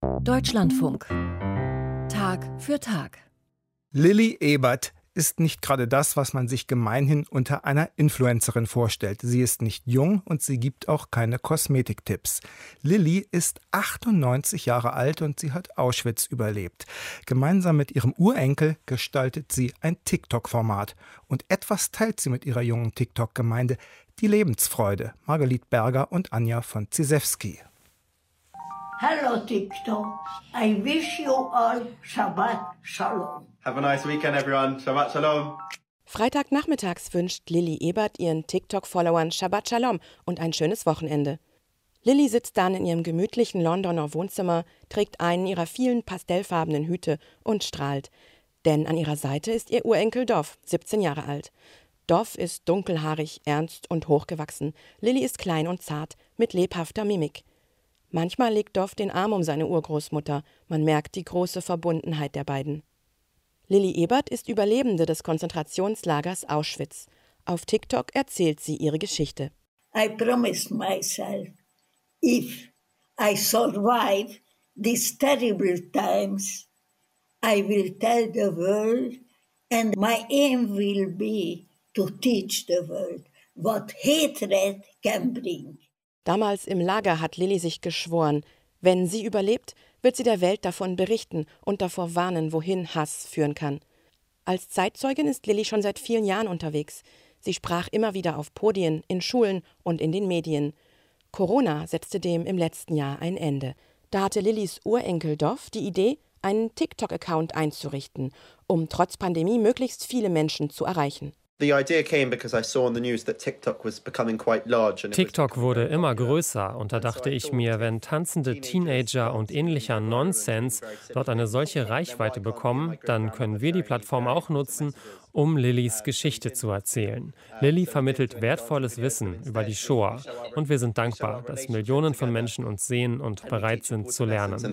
Deutschlandfunk. Tag für Tag. Lilly Ebert ist nicht gerade das, was man sich gemeinhin unter einer Influencerin vorstellt. Sie ist nicht jung und sie gibt auch keine Kosmetiktipps. Lilly ist 98 Jahre alt und sie hat Auschwitz überlebt. Gemeinsam mit ihrem Urenkel gestaltet sie ein TikTok-Format. Und etwas teilt sie mit ihrer jungen TikTok-Gemeinde: die Lebensfreude. Margalit Berger und Anja von Zizewski. Hello TikTok, I wish you all Shabbat Shalom. Have a nice weekend everyone, Shabbat Shalom. Freitagnachmittags wünscht Lilly Ebert ihren TikTok-Followern Shabbat Shalom und ein schönes Wochenende. Lilly sitzt dann in ihrem gemütlichen Londoner Wohnzimmer, trägt einen ihrer vielen pastellfarbenen Hüte und strahlt. Denn an ihrer Seite ist ihr Urenkel Dov, 17 Jahre alt. Dov ist dunkelhaarig, ernst und hochgewachsen. Lilly ist klein und zart, mit lebhafter Mimik. Manchmal legt Dov den Arm um seine Urgroßmutter. Man merkt die große Verbundenheit der beiden. Lilly Ebert ist Überlebende des Konzentrationslagers Auschwitz. Auf TikTok erzählt sie ihre Geschichte. I promised myself, if I survive these terrible times, I will tell the world, and my aim will be to teach the world what hatred can bring. Damals im Lager hat Lilly sich geschworen, wenn sie überlebt, wird sie der Welt davon berichten und davor warnen, wohin Hass führen kann. Als Zeitzeugin ist Lilly schon seit vielen Jahren unterwegs. Sie sprach immer wieder auf Podien, in Schulen und in den Medien. Corona setzte dem im letzten Jahr ein Ende. Da hatte Lillys Urenkel Dov die Idee, einen TikTok-Account einzurichten, um trotz Pandemie möglichst viele Menschen zu erreichen. TikTok wurde immer größer und da dachte ich mir, wenn tanzende Teenager und ähnlicher Nonsens dort eine solche Reichweite bekommen, dann können wir die Plattform auch nutzen, um Lillys Geschichte zu erzählen. Lilly vermittelt wertvolles Wissen über die Shoah und wir sind dankbar, dass Millionen von Menschen uns sehen und bereit sind zu lernen.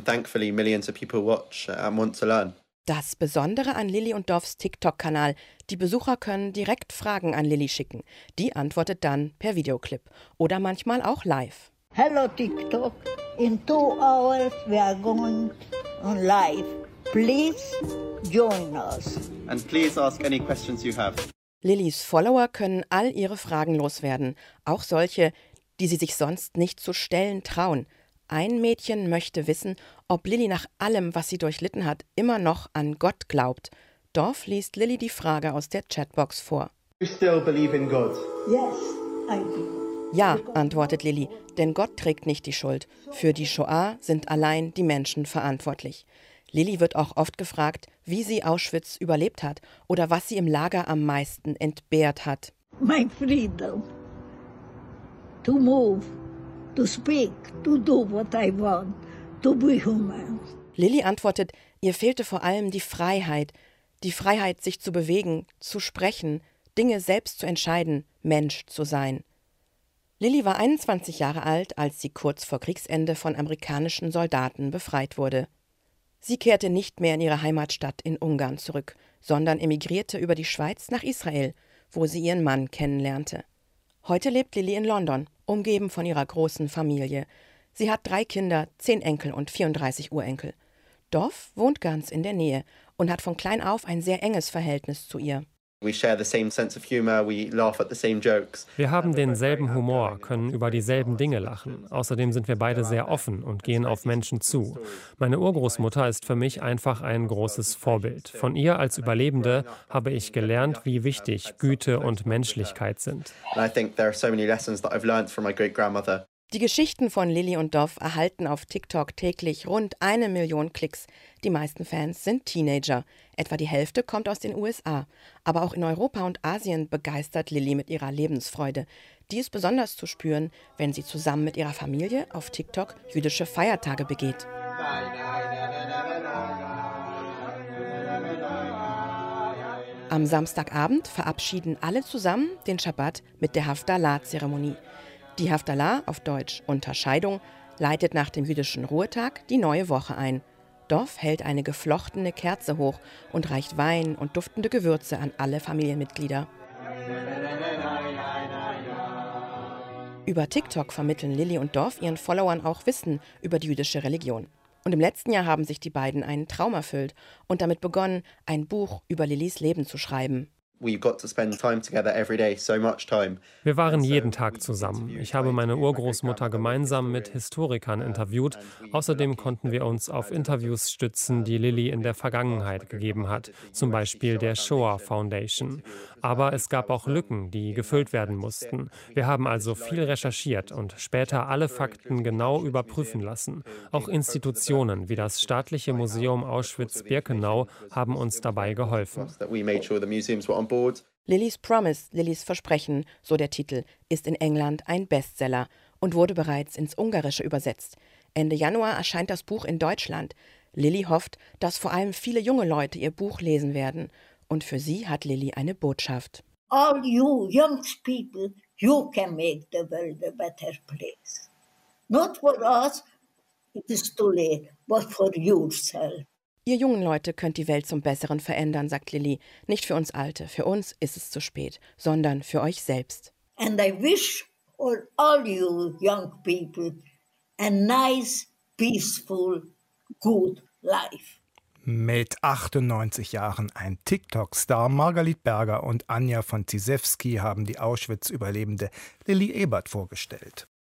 Das Besondere an Lilly und Dovs TikTok-Kanal: die Besucher können direkt Fragen an Lilly schicken. Die antwortet dann per Videoclip oder manchmal auch live. Hello TikTok, in 2 hours we are going on live. Please join us. And please ask any questions you have. Lillys Follower können all ihre Fragen loswerden, auch solche, die sie sich sonst nicht zu stellen trauen. Ein Mädchen möchte wissen, ob Lilly nach allem, was sie durchlitten hat, immer noch an Gott glaubt. Dov liest Lilly die Frage aus der Chatbox vor. You still believe in God? Yes, I do. Ja, antwortet Lilly, denn Gott trägt nicht die Schuld. Für die Shoah sind allein die Menschen verantwortlich. Lilly wird auch oft gefragt, wie sie Auschwitz überlebt hat oder was sie im Lager am meisten entbehrt hat. My freedom to move, to speak, to do what I want, to be human. Lilly antwortet, ihr fehlte vor allem die Freiheit, sich zu bewegen, zu sprechen, Dinge selbst zu entscheiden, Mensch zu sein. Lilly war 21 Jahre alt, als sie kurz vor Kriegsende von amerikanischen Soldaten befreit wurde. Sie kehrte nicht mehr in ihre Heimatstadt in Ungarn zurück, sondern emigrierte über die Schweiz nach Israel, wo sie ihren Mann kennenlernte. Heute lebt Lilly in London, umgeben von ihrer großen Familie. Sie hat 3 Kinder, 10 Enkel und 34 Urenkel. Dov wohnt ganz in der Nähe und hat von klein auf ein sehr enges Verhältnis zu ihr. Wir haben denselben Humor, können über dieselben Dinge lachen. Außerdem sind wir beide sehr offen und gehen auf Menschen zu. Meine Urgroßmutter ist für mich einfach ein großes Vorbild. Von ihr als Überlebende habe ich gelernt, wie wichtig Güte und Menschlichkeit sind. Die Geschichten von Lilly und Dov erhalten auf TikTok täglich rund 1 Million Klicks. Die meisten Fans sind Teenager. Etwa die Hälfte kommt aus den USA. Aber auch in Europa und Asien begeistert Lilly mit ihrer Lebensfreude. Die ist besonders zu spüren, wenn sie zusammen mit ihrer Familie auf TikTok jüdische Feiertage begeht. Am Samstagabend verabschieden alle zusammen den Schabbat mit der Haftalah-Zeremonie. Die Haftalah, auf Deutsch Unterscheidung, leitet nach dem jüdischen Ruhetag die neue Woche ein. Dov hält eine geflochtene Kerze hoch und reicht Wein und duftende Gewürze an alle Familienmitglieder. Über TikTok vermitteln Lilly und Dov ihren Followern auch Wissen über die jüdische Religion. Und im letzten Jahr haben sich die beiden einen Traum erfüllt und damit begonnen, ein Buch über Lillys Leben zu schreiben. We got to spend time together every day, so much time. Wir waren jeden Tag zusammen. Ich habe meine Urgroßmutter gemeinsam mit Historikern interviewt. Außerdem konnten wir uns auf Interviews stützen, die Lilly in der Vergangenheit gegeben hat, zum Beispiel der Shoah Foundation. Aber es gab auch Lücken, die gefüllt werden mussten. Wir haben also viel recherchiert und später alle Fakten genau überprüfen lassen. Auch Institutionen wie das Staatliche Museum Auschwitz-Birkenau haben uns dabei geholfen. Lillys Promise, Lillys Versprechen, so der Titel, ist in England ein Bestseller und wurde bereits ins Ungarische übersetzt. Ende Januar erscheint das Buch in Deutschland. Lilly hofft, dass vor allem viele junge Leute ihr Buch lesen werden. Und für sie hat Lilly eine Botschaft. All you young people, you can make the world a better place. Not for us, it is too late, but for yourself. Ihr jungen Leute könnt die Welt zum Besseren verändern, sagt Lilly. Nicht für uns Alte, für uns ist es zu spät, sondern für euch selbst. And I wish for all you young people a nice, peaceful, good life. Mit 98 Jahren ein TikTok-Star, Margalit Berger und Anja von Zizewski haben die Auschwitz-Überlebende Lilly Ebert vorgestellt.